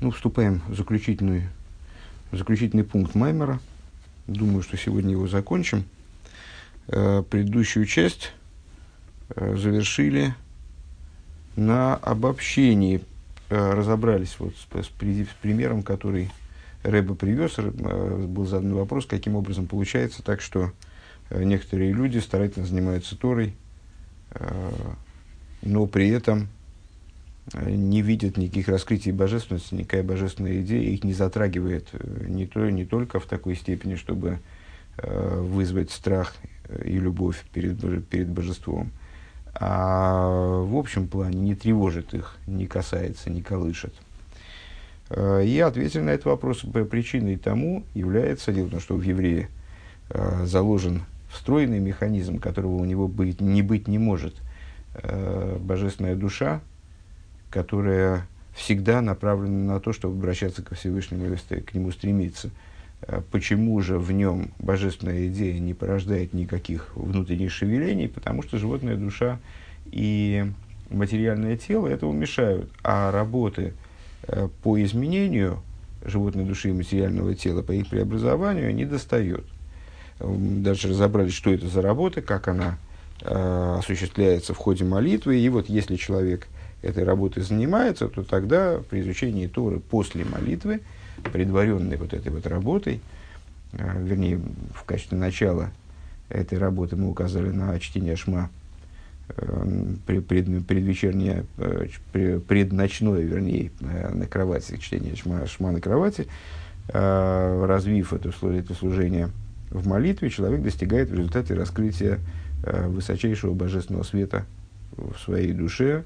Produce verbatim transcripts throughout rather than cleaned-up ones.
Ну, вступаем в заключительный, в заключительный пункт Маймера. Думаю, что сегодня его закончим. Э, предыдущую часть э, завершили на обобщении. Э, разобрались вот с, с, при, с примером, который Ребе привез. Э, был задан вопрос, каким образом получается так, что э, некоторые люди старательно занимаются Торой, э, но при этом не видят никаких раскрытий божественности, никакая божественная идея их не затрагивает не, то, не только в такой степени, чтобы э, вызвать страх и любовь перед, перед божеством, а в общем плане не тревожит их, не касается, не колышет. Э, и ответили на этот вопрос. Причиной тому является, дело в том, что в еврее э, заложен встроенный механизм, которого у него быть, не быть не может. Э, божественная душа, которая всегда направлена на то, чтобы обращаться ко Всевышнему и к нему стремиться. Почему же в нем божественная идея не порождает никаких внутренних шевелений? Потому что животная душа и материальное тело этому мешают, а работы по изменению животной души и материального тела, по их преобразованию, не достает. Дальше разобрались, что это за работа, как она э, осуществляется в ходе молитвы. И вот если человек этой работой занимается, то тогда при изучении Торы после молитвы, предваренной вот этой вот работой, э, вернее, в качестве начала этой работы мы указали на чтение Шма, э, пред, пред, предвечернее, э, предночное, вернее, э, на кровати, чтение Шма, Шма на кровати, э, развив это, это служение в молитве, человек достигает в результате раскрытия э, высочайшего божественного света в своей душе,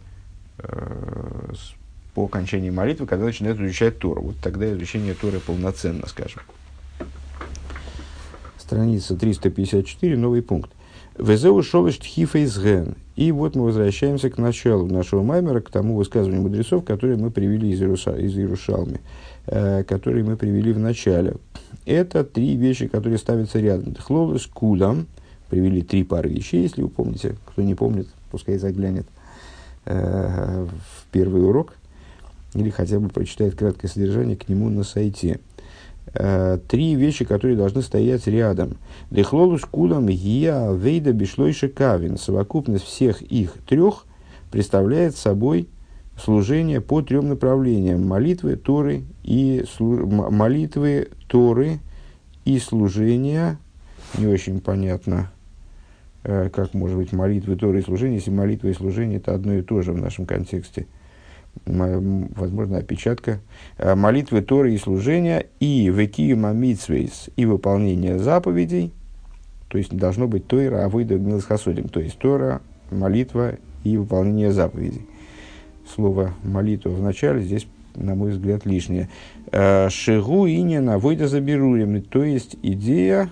по окончании молитвы, когда начинает изучать Тору. Вот тогда изучение Торы полноценно, скажем. Страница триста пятьдесят четыре, новый пункт. «Везеу шолеш тхифейс ген». И вот мы возвращаемся к началу нашего маймера, к тому высказыванию мудрецов, которые мы привели из, Иеруса, из Иерушалми, э, которые мы привели в начале. Это три вещи, которые ставятся рядом. Тхлолес кулам. Привели три пары вещей, если вы помните. Кто не помнит, пускай заглянет в первый урок, или хотя бы прочитает краткое содержание к нему на сайте. Три вещи, которые должны стоять рядом. Лехлолус кулам гия вейда бишлойша кавин. Совокупность всех их трех представляет собой служение по трем направлениям: молитвы, Торы и слу... молитвы, Торы и служения. Не очень понятно, как может быть молитвы, Торы и служение, если молитва и служение это одно и то же в нашем контексте. Возможно, опечатка. Молитвы, Торы и служение и векиюма мицвейс и выполнение заповедей, то есть должно быть Тора, авойда милос хасодим, то есть Тора, молитва и выполнение заповедей. Слово молитва в начале здесь, на мой взгляд, лишнее. Шигу инин авойда заберурим, то есть идея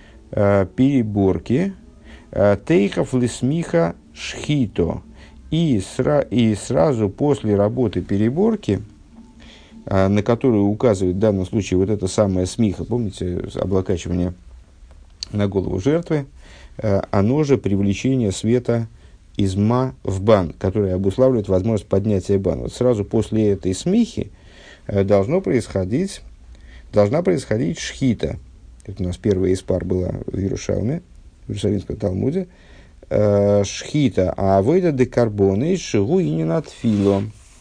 переборки, тейхов лисмиха шхито. И, сра- и сразу после работы переборки, а, на которую указывает в данном случае вот это самое смиха, помните, облокачивание на голову жертвы, а, оно же привлечение света из ма в бан, которое обуславливает возможность поднятия бана. Вот сразу после этой смихи а, должно происходить, должна происходить шхита. Это у нас первая из пар была в Иерушалме, в Иерусалимском Талмуде. Шхита, а авойда де карбоны шигу и не надфило.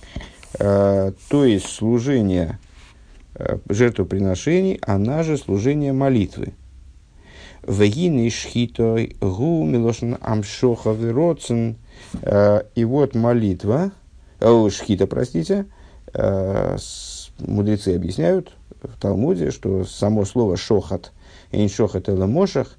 То есть служение жертвоприношений, она же служение молитвы. Вегины шхитой гу милошн амшоха вироцен. И вот молитва, о, шхита, простите, мудрецы объясняют в Талмуде, что само слово шохат, эйн шохат эла мошах,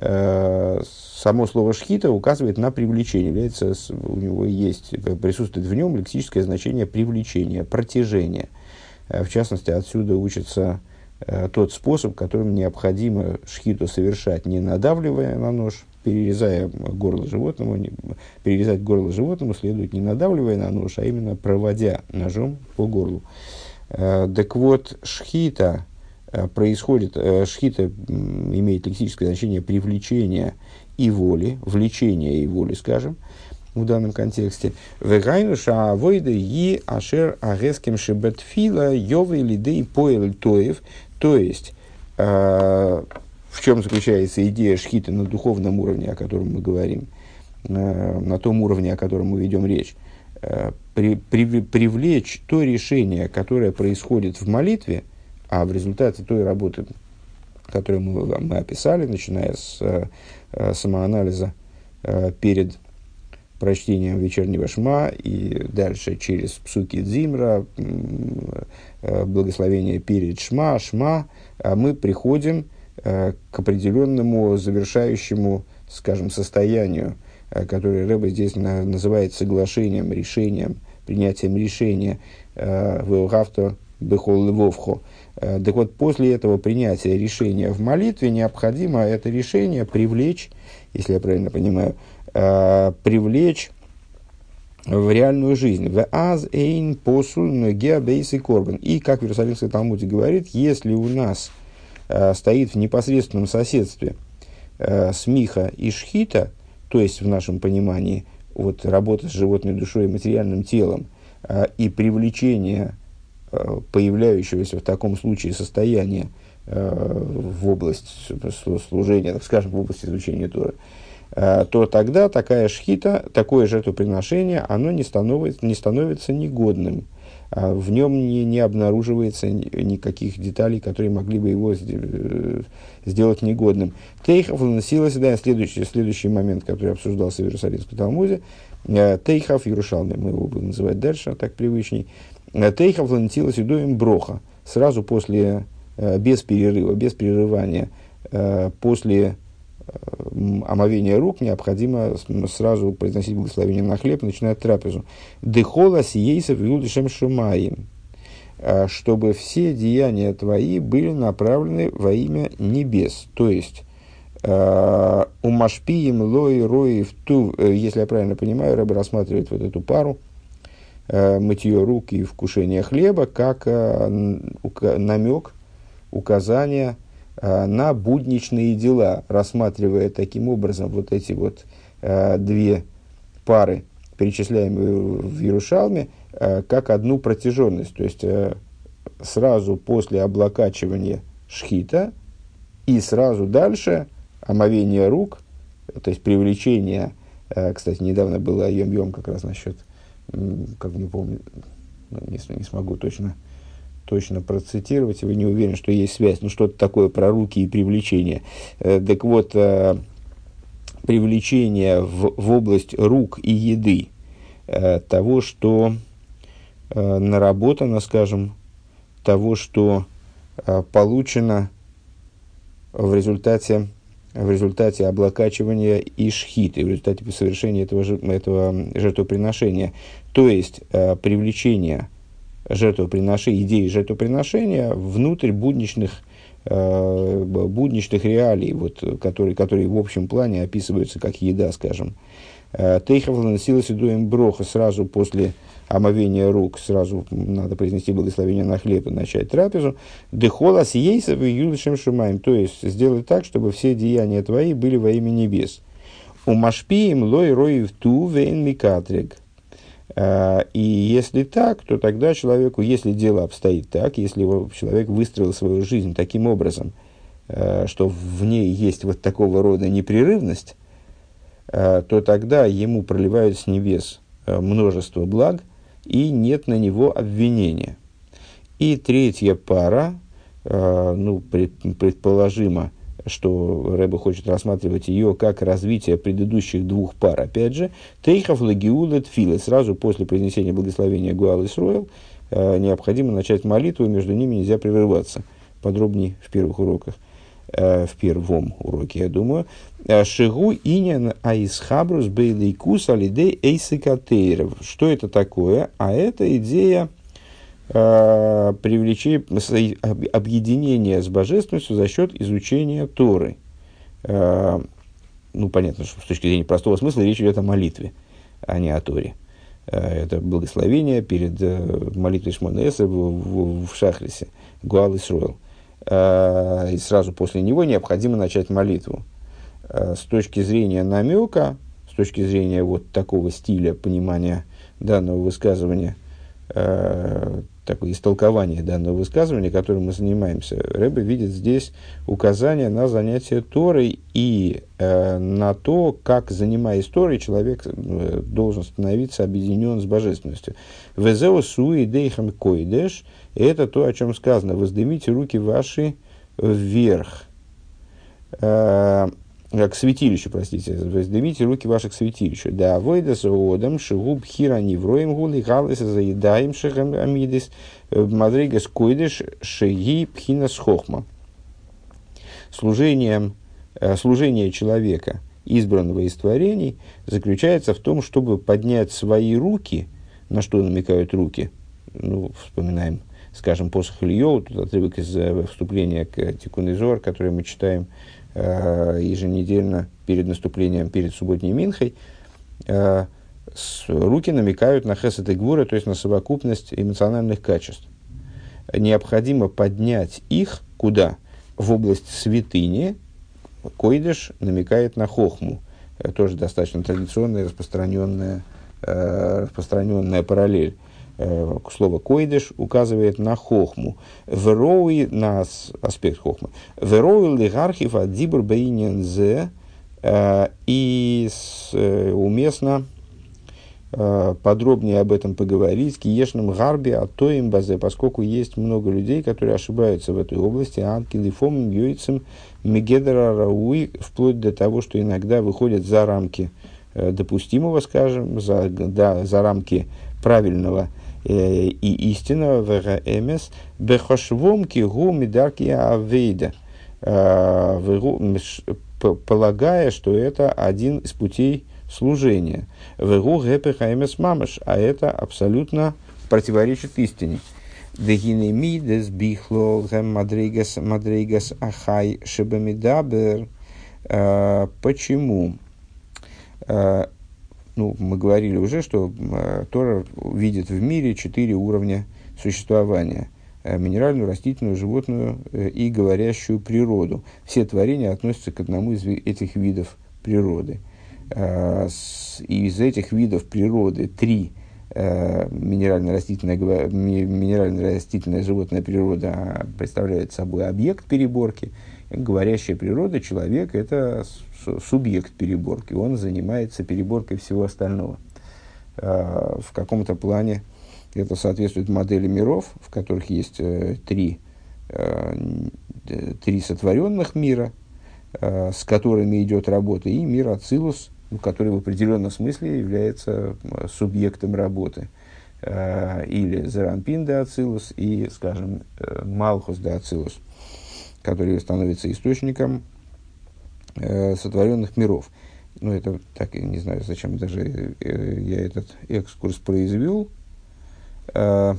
само слово шхита указывает на привлечение, является, у него есть, присутствует в нем лексическое значение привлечения, протяжения. В частности, отсюда учится тот способ, которым необходимо шхиту совершать, не надавливая на нож, перерезая горло животному. Не, перерезать горло животному следует не надавливая на нож, а именно проводя ножом по горлу. Так вот, шхита происходит, шхита имеет лексическое значение привлечения и воли, влечения и воли, скажем, в данном контексте. Вегайнуша авойда и ашер агеским шебетфила йовы лидей поэль тоев. То есть, э, в чем заключается идея шхиты на духовном уровне, о котором мы говорим, э, на том уровне, о котором мы ведем речь. Э, при, при, привлечь то решение, которое происходит в молитве, а в результате той работы, которую мы, мы описали, начиная с э, самоанализа э, перед прочтением вечернего шма и дальше через псуки дзимра, э, благословение перед шма, шма, э, мы приходим э, к определенному завершающему, скажем, состоянию, э, которое Ребе здесь на, называет соглашением, решением, принятием решения «Веогавто бехол львовхо». Так вот, после этого принятия решения в молитве необходимо это решение привлечь, если я правильно понимаю, э, привлечь в реальную жизнь. В аз эйн посуль ноге бейси корбан. И, как в Иерусалимской Талмуде говорит, если у нас э, стоит в непосредственном соседстве э, смиха и шхита, то есть в нашем понимании вот, работа с животной душой и материальным телом, э, и привлечение появляющегося в таком случае состояния э, в область служения, так скажем, в области изучения Торы, э, то тогда такая шхита, такое жертвоприношение, оно не становится, не становится негодным. Э, в нем не, не обнаруживается ни, никаких деталей, которые могли бы его э, сделать негодным. Тейхов наносилось, да, следующий, следующий момент, который обсуждался в Иерусалимском Талмуде, э, Тейхов Иерушалми, мы его будем называть дальше, так привычней. Тейхов ланатилась идоем броха, сразу после, без перерыва, без прерывания, после омовения рук необходимо сразу произносить благословение на хлеб и начинать трапезу. Дехола сиейсов юлдишем шумаим, чтобы все деяния твои были направлены во имя небес. То есть, умашпием лой рои в ту, если я правильно понимаю, Ребе рассматривает вот эту пару, мытье рук и вкушение хлеба, как э, ука- намек, указание э, на будничные дела, рассматривая таким образом вот эти вот э, две пары, перечисляемые в Иерушалме, э, как одну протяженность. То есть, э, сразу после облокачивания шхита и сразу дальше омовение рук, то есть привлечение, э, кстати, недавно было йом-йом как раз насчет, как не помню, не, не смогу точно, точно процитировать, я не уверен, что есть связь, но что-то такое про руки и привлечение. Э, так вот, э, привлечение в, в область рук и еды э, того, что э, наработано, скажем, того, что э, получено в результате в результате облокачивания и шхиты, в результате совершения этого, этого жертвоприношения. То есть, э, привлечение жертвоприношения, идеи жертвоприношения внутрь будничных, э, будничных реалий, вот, которые, которые в общем плане описываются как еда, скажем. Тейхов наносилась идоем броха сразу после омовения рук, сразу надо произнести благословение на хлеб и начать трапезу. Дехола сиейсов и юлишем шумаем, то есть сделать так, чтобы все деяния твои были во имя небес. Умашпием лой рой в ту вейн микатрик. И если так, то тогда человеку, если дело обстоит так, если его, человек выстроил свою жизнь таким образом, что в ней есть вот такого рода непрерывность, то тогда ему проливают с небес множество благ, и нет на него обвинения. И третья пара, ну, предположимо, что Ребе хочет рассматривать ее как развитие предыдущих двух пар. Опять же, Тейхов лагиулет филе, сразу после произнесения благословения Гуал Исроэл, необходимо начать молитву, между ними нельзя прерываться. Подробнее в первых уроках. В первом уроке, я думаю. Шигу инян аисхабрус бейлейкус алидей эйсикатейров. Что это такое? А это идея э, привлечения, объединения с божественностью за счет изучения Торы. Э, ну, понятно, что с точки зрения простого смысла речь идет о молитве, а не о Торе. Э, это благословение перед э, молитвой Шмона Эсер в, в, в Шахрисе, Гуал Исроэл. И сразу после него необходимо начать молитву. С точки зрения намека, с точки зрения вот такого стиля понимания данного высказывания, э, такое истолкование данного высказывания, которым мы занимаемся, Ребе видит здесь указание на занятие Торой и э, на то, как, занимаясь Торой, человек э, должен становиться объединен с божественностью. «Везео суи дейхам койдеш» – это то, о чем сказано: «Воздымите руки ваши вверх». Э, к святилищу, простите, воздымите руки ваши к святилищу. Да, войда соодам, шигуб хира невроем гули, галеса заедаем шехам амидис, мадригас койдеш, шеги пхинас хохма. Служением, служение человека, избранного из творений, заключается в том, чтобы поднять свои руки. На что намекают руки? Ну, вспоминаем, скажем, посох Ильёва, тут отрывок из вступления к Тикун Зоар, который мы читаем еженедельно перед наступлением, перед субботней Минхой. Руки намекают на хесед и гвура, то есть на совокупность эмоциональных качеств. Необходимо поднять их куда? В область святыни. Койдеш намекает на хохму. Тоже достаточно традиционная, распространенная, распространенная параллель. Слово «койдеш» указывает на хохму. Верои, на аспект хохмы. Верои лигархив адзибур бейнин зе. И уместно подробнее об этом поговорить. Киешным гарби атоим базе, поскольку есть много людей, которые ошибаются в этой области. Анкилифом йойцем мегедера рауи, вплоть до того, что иногда выходят за рамки допустимого, скажем, за, да, за рамки правильного и истинного, вгэмс бехошвомки гумидарки авейда, полагая, что это один из путей служения. Вгу гэпэхэмс мамаш, а это абсолютно противоречит истине. Дегинемидес бихло гэм мадрейгас мадрейгас ахай шебамидабер. Почему? Ну, мы говорили уже, что э, Тора видит в мире четыре уровня существования. Э, минеральную, растительную, животную э, и говорящую природу. Все творения относятся к одному из этих видов природы. Э, с, и из этих видов природы три э, минерально-растительная, минерально-растительная животная природа представляет собой объект переборки. Говорящая природа, человек, это субъект переборки, он занимается переборкой всего остального. В каком-то плане это соответствует модели миров, в которых есть три, три сотворенных мира, с которыми идет работа, и мир Ацилус, который в определенном смысле является субъектом работы. Или Зеранпин де Ацилус, и, скажем, Малхус де Ацилус, который становится источником э, сотворенных миров. Ну, это так, я не знаю, зачем даже э, я этот экскурс произвел. Э,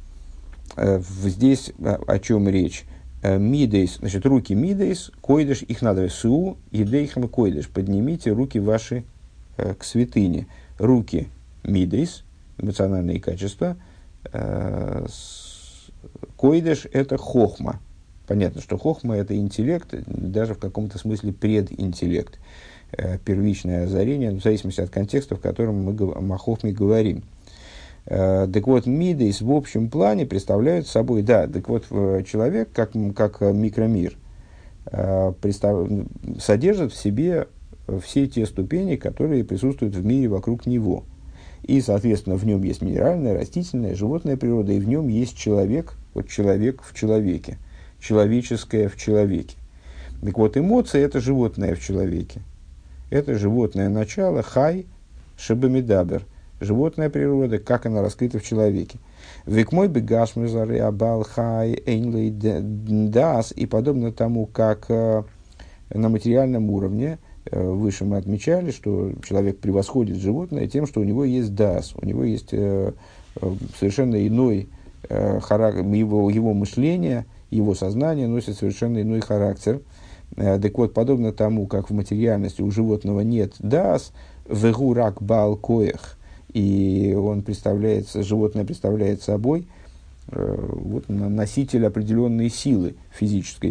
э, здесь о, о чем речь? Э, мидейс, значит, руки мидейс, койдеш, их надо су, едейхам койдеш, поднимите руки ваши э, к святыне. Руки мидейс, эмоциональные качества, э, с, койдеш – это хохма. Понятно, что хохма – это интеллект, даже в каком-то смысле прединтеллект, э, первичное озарение, в зависимости от контекста, в котором мы о хохме говорим. Э, так вот, мидейс в общем плане представляют собой, да, так вот, человек, как, как микромир, э, представ, содержит в себе все те ступени, которые присутствуют в мире вокруг него. И, соответственно, в нем есть минеральная, растительная, животная природа, и в нем есть человек, вот человек в человеке. Человеческое в человеке. Так вот, эмоции – это животное в человеке. Это животное начало, хай, шебамидабер. Животная природа, как она раскрыта в человеке. Век мой бегаш мезаре абал хай эйнлей дас. И подобно тому, как э, на материальном уровне, э, выше мы отмечали, что человек превосходит животное тем, что у него есть дас, у него есть э, э, совершенно иной э, характер, его, его мышление, его сознание носит совершенно иной характер. Э, так вот, подобно тому, как в материальности у животного нет дас, вегу рак баал коэх, и он представляется, животное представляет собой э, вот, носитель определенной силы физической.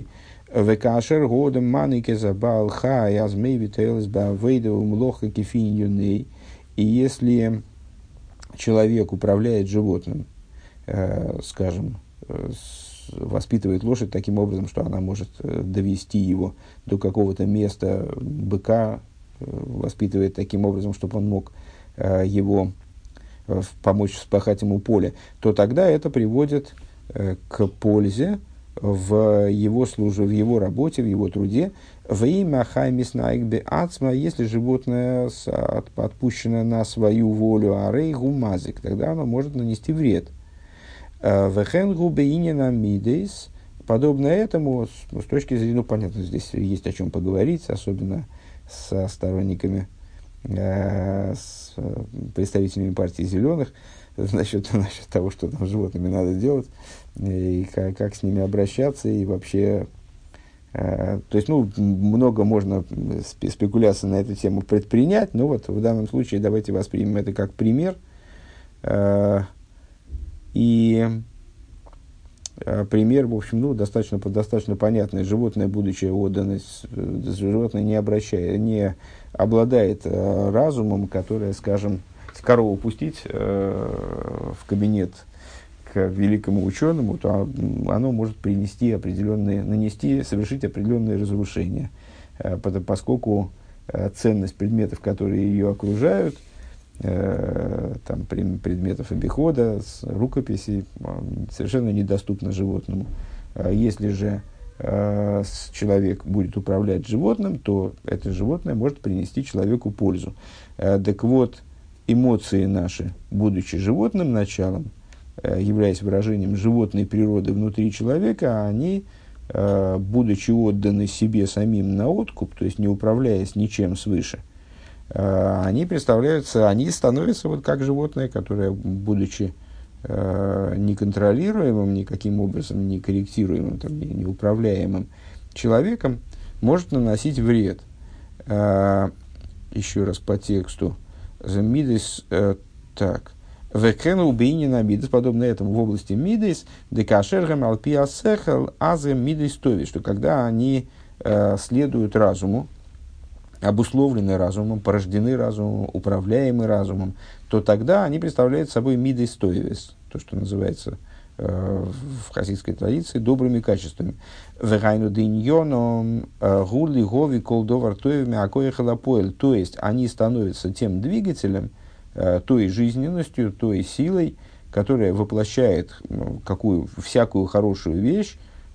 Векашер годом манике забал хай азмейвителс бавейдовым лоха кефин юней. И если человек управляет животным, э, скажем, э, с, воспитывает лошадь таким образом, что она может э, довести его до какого-то места, быка э, воспитывает таким образом, чтобы он мог э, его э, помочь вспахать ему поле, то тогда это приводит э, к пользе в его службе, в его работе, в его труде. В имя хаймиснайгбе ацма, если животное с, от, отпущено на свою волю, арей гумазик, тогда оно может нанести вред. Вехен губеинина мидейс, подобно этому, с, с точки зрения, ну, понятно, здесь есть о чем поговорить, особенно со сторонниками, э, с представителями партии зеленых, насчет, насчет того, что там с животными надо делать, и как, как с ними обращаться, и вообще, э, то есть, ну, много можно спекуляций на эту тему предпринять, но вот в данном случае давайте воспримем это как пример, э, и э, пример, в общем, ну, достаточно, достаточно понятный. Животное, будучи отдано, животное не обращает, не обладает э, разумом, которое, скажем, корову пустить э, в кабинет к великому ученому, то оно может принести определенные, нанести, совершить определенные разрушения, э, поскольку э, ценность предметов, которые ее окружают, э, там, предметов обихода, рукописей, совершенно недоступна животному. Если же э, человек будет управлять животным, то это животное может принести человеку пользу. Э, так вот, эмоции наши, будучи животным началом, э, являясь выражением животной природы внутри человека, они, э, будучи отданы себе самим на откуп, то есть не управляясь ничем свыше, э, они представляются, они становятся вот как животное, которое, будучи э, неконтролируемым никаким образом, не корректируемым, там, не, неуправляемым человеком, может наносить вред. Э, еще раз по тексту. Мидейс, э, так. Векену убейнина мидейс, подобно этому в области мидейс, декашергам алпиасехал азем мидейс тови, что когда они э, следуют разуму, обусловлены разумом, порождены разумом, управляемы разумом, то тогда они представляют собой мидейс товис, то, что называется э, в хасидской традиции добрыми качествами. Вегайну диньоном гули гови колдовар тоевми акоя халапоэль. То есть они становятся тем двигателем, э, той жизненностью, той силой, которая воплощает ну, какую, всякую хорошую вещь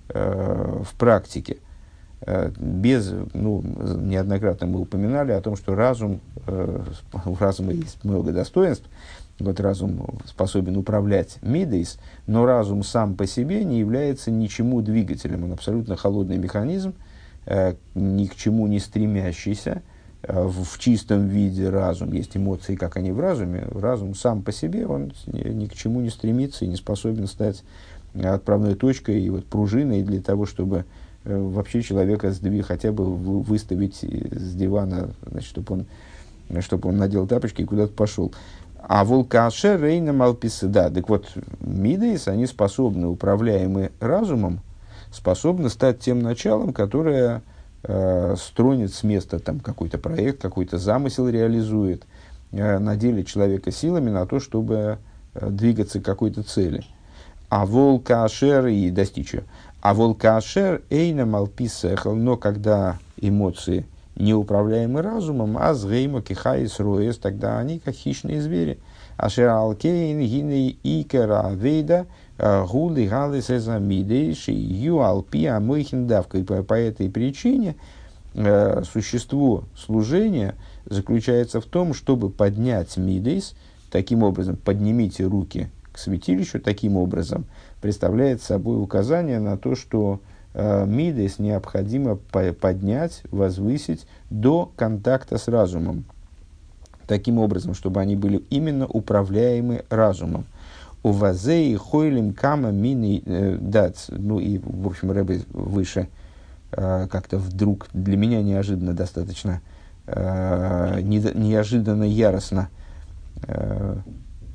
э, в практике. Э, без, ну, неоднократно мы упоминали о том, что разум, э, у разума есть много достоинств. Вот разум способен управлять мидейс, но разум сам по себе не является ничему двигателем. Он абсолютно холодный механизм, э, ни к чему не стремящийся. Э, в, в чистом виде разум, есть эмоции, как они в разуме. Разум сам по себе, он ни, ни к чему не стремится и не способен стать отправной точкой и вот пружиной для того, чтобы э, вообще человека сдвиг, хотя бы выставить с дивана, значит, чтобы он, чтобы он надел тапочки и куда-то пошел. А волкаше рейна малписы, да, так вот, мидейс, они способны, управляемые разумом, способны стать тем началом, которое э, стронет с места там, какой-то проект, какой-то замысел реализует, э, наделит человека силами на то, чтобы э, двигаться к какой-то цели. А волкашер и достичь ее. А волкашер эйна малписехал, но когда эмоции неуправляемый разумом, а згеймо кихайс роес, тогда они как хищные звери. Ашер алкейн гиней икера вейда гули галис эзамидейши ю алпия мойхиндавка. И по, по этой причине э, существо служения заключается в том, чтобы поднять мидейс, таким образом, поднимите руки к святилищу, таким образом, представляет собой указание на то, что мидейс необходимо поднять, возвысить до контакта с разумом. Таким образом, чтобы они были именно управляемы разумом. У вазеи хойлим кама мини дат. Ну и, в общем, Рэбе выше как-то вдруг, для меня неожиданно достаточно, неожиданно яростно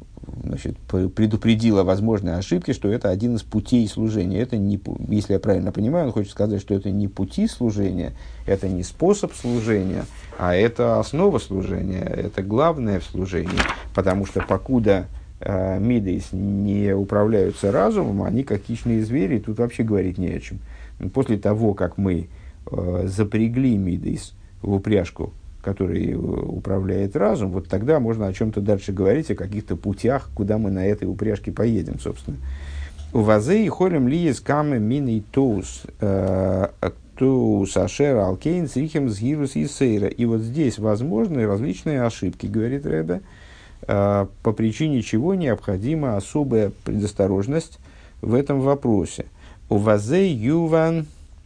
значит, предупредил о возможной ошибке, что это один из путей служения. Это не, если я правильно понимаю, он хочет сказать, что это не пути служения, это не способ служения, а это основа служения, это главное в служении. Потому что покуда э, мидейс не управляются разумом, они как хищные звери, тут вообще говорить не о чем. После того, как мы э, запрягли мидейс в упряжку, который управляет разум, вот тогда можно о чем-то дальше говорить, о каких-то путях, куда мы на этой упряжке поедем, собственно. У вазей холем лиес камы мини тоус тоус ашер алкейн срихем сгирус и сейра. И вот здесь возможны различные ошибки, говорит Ребе, по причине чего необходима особая предосторожность в этом вопросе. У вазей юван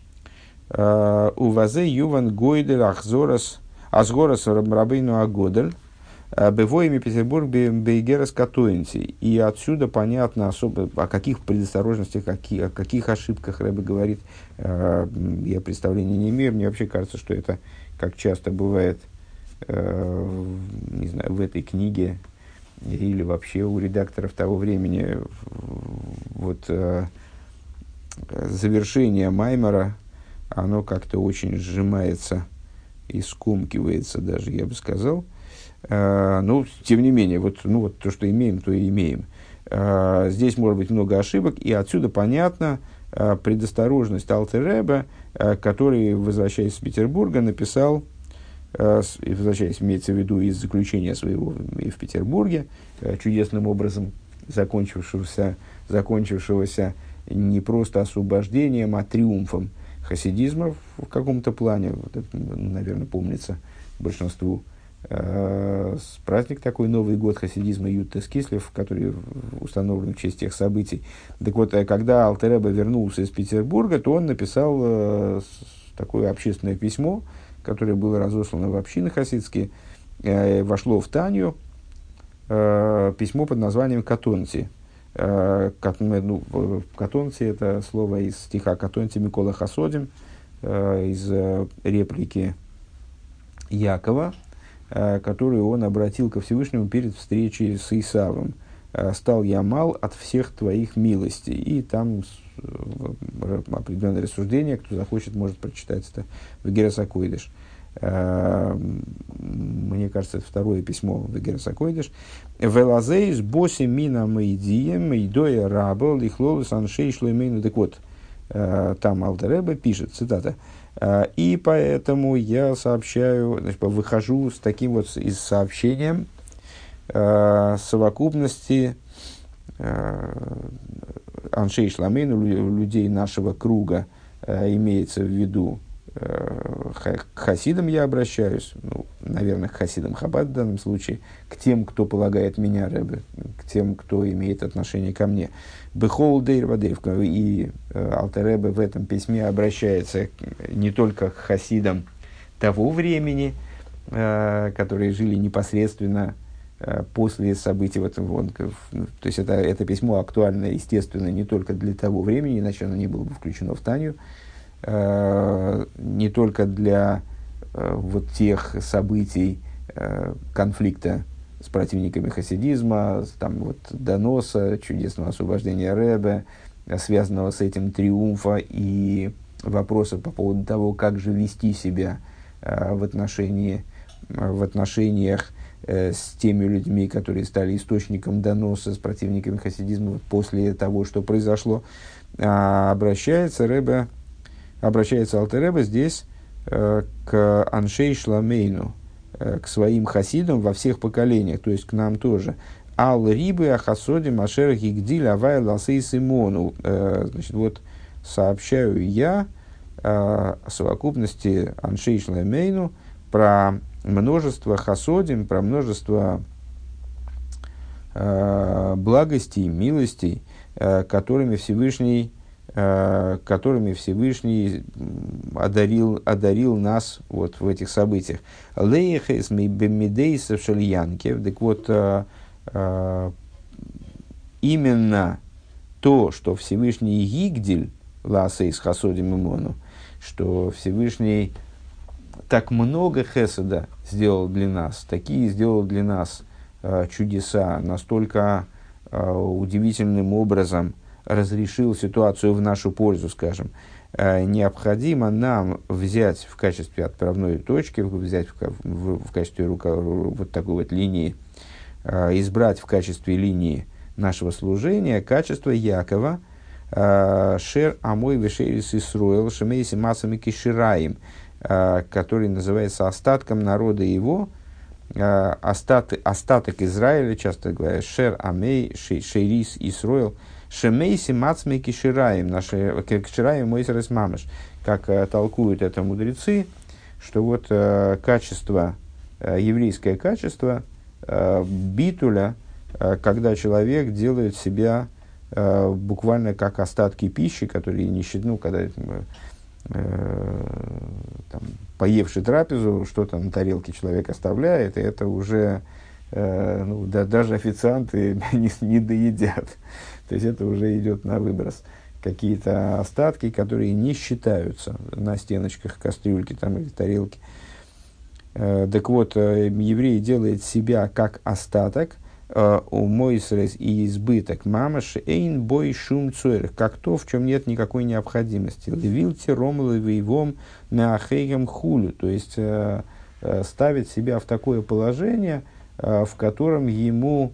у вазей юван гойдель ахзорас Азгорас Рабейну Агодель, бывоями Петербург Бейгерас Катуинти. И отсюда понятно особо, о каких предосторожностях, какие, о каких ошибках Рэбе говорит. Я представления не имею. Мне вообще кажется, что это, как часто бывает, не знаю, в этой книге или вообще у редакторов того времени, вот завершение Маймера, оно как-то очень сжимается и скомкивается даже, я бы сказал. Uh, ну, тем не менее, вот, ну, вот то, что имеем, то и имеем. Uh, здесь может быть много ошибок, и отсюда понятна uh, предосторожность Алтер Ребе, uh, который, возвращаясь из Петербурга, написал, uh, возвращаясь, имеется в виду, из заключения своего и в Петербурге, uh, чудесным образом закончившегося, закончившегося не просто освобождением, а триумфом хасидизма в каком-то плане. Вот это, наверное, помнится большинству. Э, праздник такой, Новый год хасидизма Ют-Тес Кислев, который установлен в честь тех событий. Так вот, когда Алтер Ребе вернулся из Петербурга, то он написал э, такое общественное письмо, которое было разослано в общины хасидские, э, вошло в Танью, э, письмо под названием «Катонти». Ну, «Катонти» — это слово из стиха «Катонти Микола Хасодим», из реплики Якова, которую он обратил ко Всевышнему перед встречей с Исавом. «Стал я мал от всех твоих милостей». И там определенное рассуждение, кто захочет, может прочитать это в Герас ха-Койдеш. Мне кажется, это второе письмо в Герас ха-Койдеш. «Велазейс боси мина мейдием мейдоя рабл ихлолус аншей шлоймейну». Так вот, там Алтер Ребе пишет, цитата, «И поэтому я сообщаю, значит, выхожу с таким вот из сообщением совокупности аншей шлоймейну, людей нашего круга, имеется в виду, к хасидам я обращаюсь, ну, наверное, к хасидам Хаббат в данном случае, к тем, кто полагает меня Ребе, к тем, кто имеет отношение ко мне. Бехол дейр вадейв. И Алтер Ребе в этом письме обращается не только к хасидам того времени, которые жили непосредственно после событий. Вот, он, то есть это, это письмо актуально, естественно, не только для того времени, иначе оно не было бы включено в Танью, не только для э, вот тех событий э, конфликта с противниками хасидизма, там, вот, доноса, чудесного освобождения Ребе, связанного с этим триумфа и вопроса по поводу того, как же вести себя э, в, отношении, в отношениях э, с теми людьми, которые стали источником доноса, с противниками хасидизма после того, что произошло. А обращается Ребе Обращается Алтер Ребе здесь э, к аншей шламейну, э, к своим хасидам во всех поколениях, то есть к нам тоже. Ал рибы ахасодим ашер гигдиль авай ласей симону. Значит, вот сообщаю я э, о совокупности аншей шламейну про множество хасодим, про множество э, благостей, милостей, э, которыми Всевышний которыми Всевышний одарил, одарил нас вот в этих событиях. Лейхес бемидейсов шальянке. Так вот, именно то, что Всевышний гигдель ласейс хасодим имону, что Всевышний так много хеседа сделал для нас, такие сделал для нас чудеса, настолько удивительным образом разрешил ситуацию в нашу пользу, скажем, необходимо нам взять в качестве отправной точки, взять в, в, в качестве рука, вот такой вот линии, избрать в качестве линии нашего служения качество Якова, Шер Амой Вешерис Исруэл Шемейси Масами Кишираим, который называется остатком народа его, остаток, остаток Израиля, часто говорят, Шер Амей Шерис Исруэл Шемейси Мацми Кишираим, наши Кишираим Мойсерес Мамыш, как толкуют это мудрецы, что вот качество, еврейское качество битуля, когда человек делает себя э, буквально как остатки пищи, которые не считают, ну, когда э, там, поевший трапезу, что-то на тарелке человек оставляет, и это уже э, ну, да, даже официанты не, не доедят. То есть это уже идет на выброс. Какие-то остатки, которые не считаются на стеночках кастрюльки там, или тарелки. Э, так вот, э, еврей делает себя как остаток, у Мойсрес и избыток мамаш эйн бой шум цуэрх, как то, в чем нет никакой необходимости. Левилти ромловейвом мяхейгам хулю, то есть э, э, ставит себя в такое положение, э, в котором ему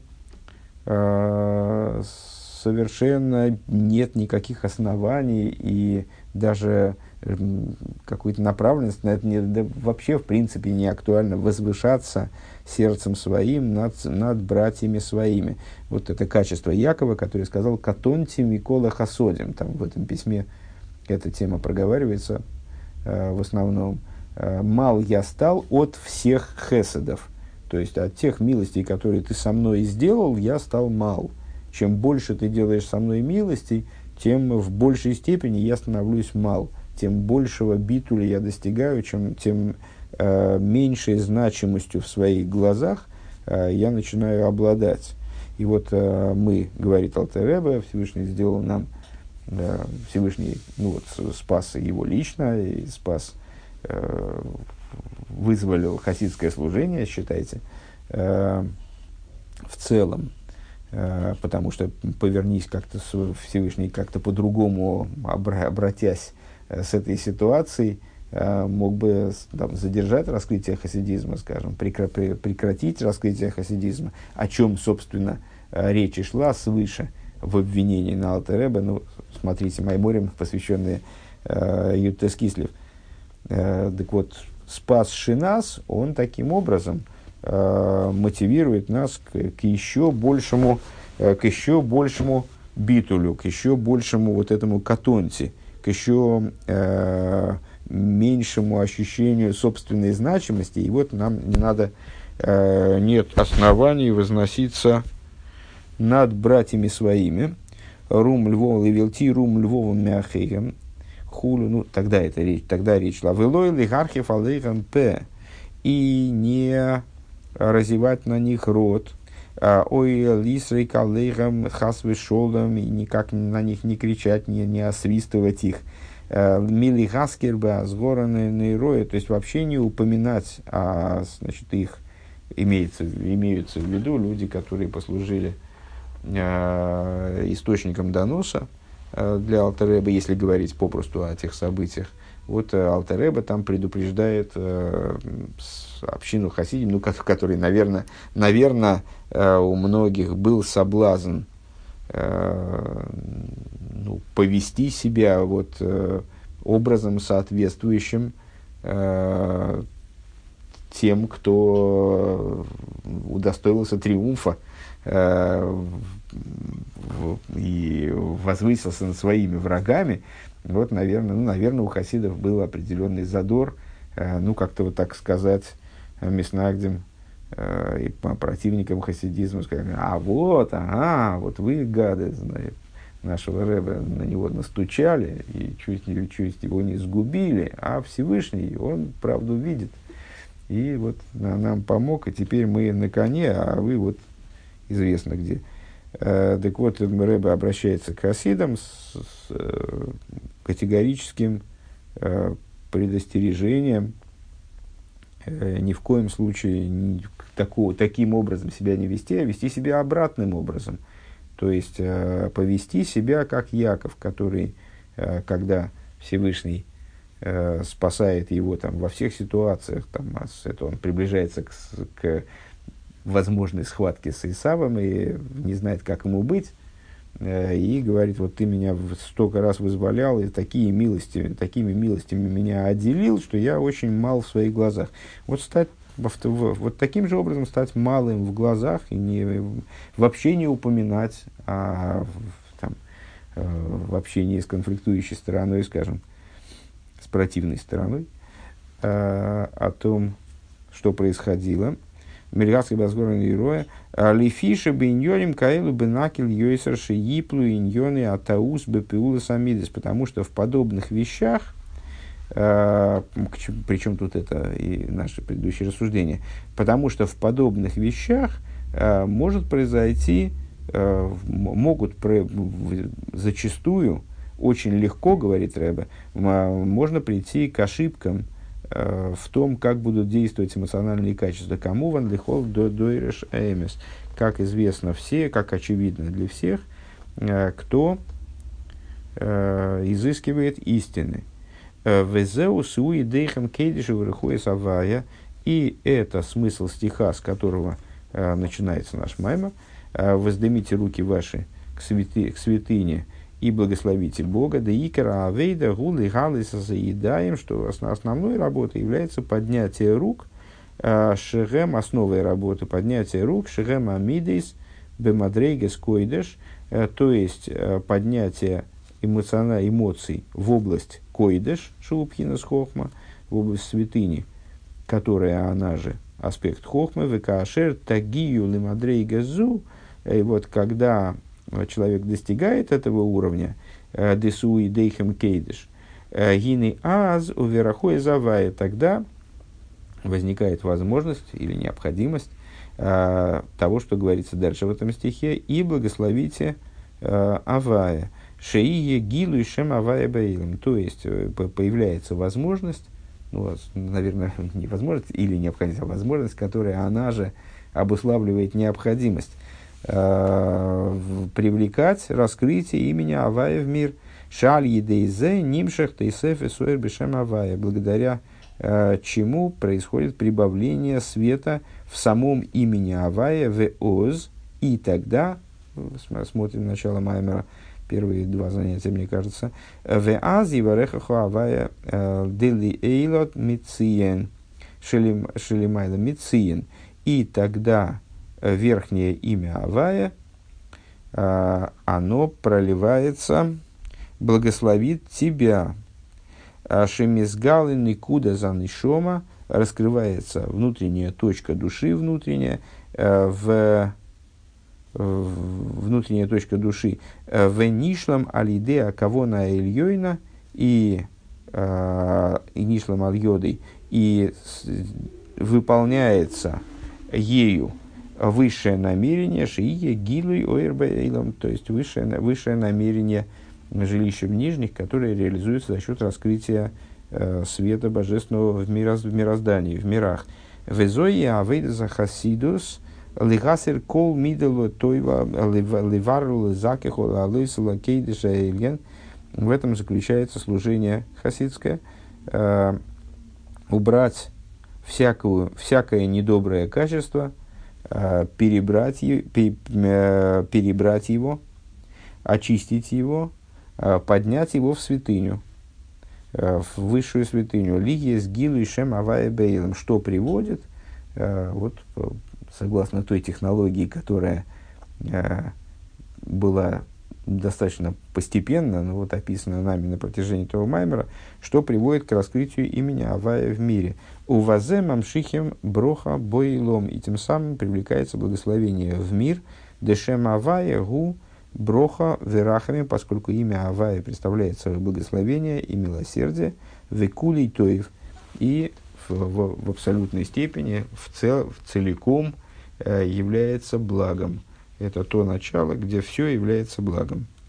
э, совершенно нет никаких оснований и даже э, какой-то направленности на это не, да, вообще в принципе не актуально возвышаться сердцем своим над, над братьями своими. Вот это качество Якова, который сказал «Катонти Микола Хасодим». Там в этом письме эта тема проговаривается э, в основном. Э, «Мал я стал от всех хеседов». То есть от тех милостей, которые ты со мной сделал, я стал мал. Чем больше ты делаешь со мной милостей, тем в большей степени я становлюсь мал. Тем большего битуля я достигаю, чем, тем э, меньшей значимостью в своих глазах э, я начинаю обладать. И вот э, мы, говорит Алтер Ребе, Всевышний сделал нам, э, Всевышний ну, вот, спас его лично, и спас, э, вызволил хасидское служение, считайте, э, в целом. Потому что повернись как-то Всевышний как-то по-другому, обратясь с этой ситуацией, мог бы там, задержать раскрытие хасидизма, скажем, прекратить раскрытие хасидизма, о чем, собственно, речь и шла свыше в обвинении на Алтер Ребе. Ну, смотрите, Майморим, посвященные э, Ютес Кислев. Э, так вот, спасший нас, он таким образом мотивирует нас к, к еще большему, к еще большему битулю, к еще большему вот этому катонти, к еще э, меньшему ощущению собственной значимости. И вот нам не надо, э, нет оснований возноситься над братьями своими. Рум львов левелти, рум львовым мяхейгам, хулю, ну тогда это речь, тогда речь шла. Велой лигархев алейхам п, и не разевать на них рот, ой, лисрей калейхам хасвы шолдам, и никак на них не кричать, не, не освистывать их. Мили хаскербе, азгораны нейроя, то есть вообще не упоминать, а, значит, их имеется, имеются в виду люди, которые послужили э, источником доноса э, для Алтер Ребе, если говорить попросту о тех событиях. Вот Алтер Ребе там предупреждает э, общину хасидим, ну, в которой, наверное, наверное э, у многих был соблазн э, ну, повести себя вот, э, образом, соответствующим э, тем, кто удостоился триумфа э, в, и возвысился над своими врагами. Вот, наверное, ну, наверное, у хасидов был определенный задор, э, ну, как-то вот так сказать, Миснагдим э, и по противникам хасидизма сказали: а вот, ага, вот вы, гады, знаете, нашего Ребе, на него настучали и чуть, чуть его не сгубили, а Всевышний, он правду видит. И вот нам помог, и теперь мы на коне, а вы вот известно где. Э, так вот, Ребе обращается к хасидам с, с э, категорическим э, предостережением э, ни в коем случае ни, такого, таким образом себя не вести, а вести себя обратным образом. То есть э, повести себя как Яков, который, э, когда Всевышний э, спасает его там, во всех ситуациях, там, это он приближается к, к возможной схватке с Исавом и не знает, как ему быть, э, и говорит: вот ты меня столько раз вызволял, и такие милости, такими милостями меня отделил, что я очень мал в своих глазах. Вот стать вот таким же образом стать малым в глазах и не, вообще не упоминать о, там, в общении с конфликтующей стороной, скажем, с противной стороной, о том, что происходило. Мельгацкий Базгорный героя Лифиша биньоним каэлу бенакил йойсерши yiплу иньоны атаус бепиула самидес, потому что в подобных вещах, причем тут это и наше предыдущее рассуждение, потому что в подобных вещах может произойти, могут зачастую, очень легко, говорит Ребе, можно прийти к ошибкам в том, как будут действовать эмоциональные качества. Кому ван лихов до дойреш эмес. Как известно все, как очевидно для всех, кто изыскивает истины. Везеу суи дейхам кейдишу врахуэс авая. И это смысл стиха, с которого начинается наш маймер. Воздымите руки ваши к, святы, к святыне и благословите Бога, да икара авейда гулы галиса заедаем, что основной работой является поднятие рук, шегем, основой работы поднятие рук, шегем амидейс бемадрейгес койдеш, то есть поднятие эмоциональных эмоций в область койдеш, шелупхинас хохма, в область святыни, которая она же аспект хохмы, векаашер тагию лимадрейгезу, и вот когда человек достигает этого уровня, десуи дейхем кейдеш, гины аз уверахуя завая, тогда возникает возможность или необходимость того, что говорится дальше в этом стихе, и благословите авая, шеие гилу и шем авая баилем, то есть появляется возможность, ну, наверное, не возможность или необходимость, а возможность, которая она же обуславливает необходимость привлекать раскрытие имени Авая в мир. Шаль едейзе нимшах тейсеф и суэр бешем Авая, благодаря э, чему происходит прибавление света в самом имени Авая в оз, и тогда, смотрим начало маймера, первые два занятия, мне кажется, в аз иварехаху Авая дели эйлот мициен шелимайла мициен, и тогда верхнее имя Авая, оно проливается, благословит тебя. Шемизгалы никуда за нишома, раскрывается внутренняя точка души, внутренняя, в, внутренняя точка души, в нишлам алидеа кавона эльйойна, и, и нишлам альйодой, и выполняется ею высшее намерение, шиие гилуй ойрбейлом, то есть высшее, высшее намерение жилищем нижних, которое реализуется за счет раскрытия э, света божественного в, мироз, в мироздании, в мирах. Везои авейдаза хасидус лигасер кол мидело тойва ливару лизакиху алысла кейдиша эльген. В этом заключается служение хасидское, э, убрать всякую, всякое недоброе качество, перебрать, перебрать его, очистить его, поднять его в святыню, в высшую святыню. Лигия с гилу и шем авая бейлом, что приводит, вот, согласно той технологии, которая была достаточно постепенно, но вот описана нами на протяжении этого маймера, что приводит к раскрытию имени Авая в мире. Увазе мамшихим броха бойлом, и тем самым привлекается благословение в мир. Дешем Авая гу броха верахами, поскольку имя Авая представляет собой благословение и милосердие, векулей тоев, и в, в, в абсолютной степени, в, цел, в целиком э, является благом. Это то начало, где все является благом.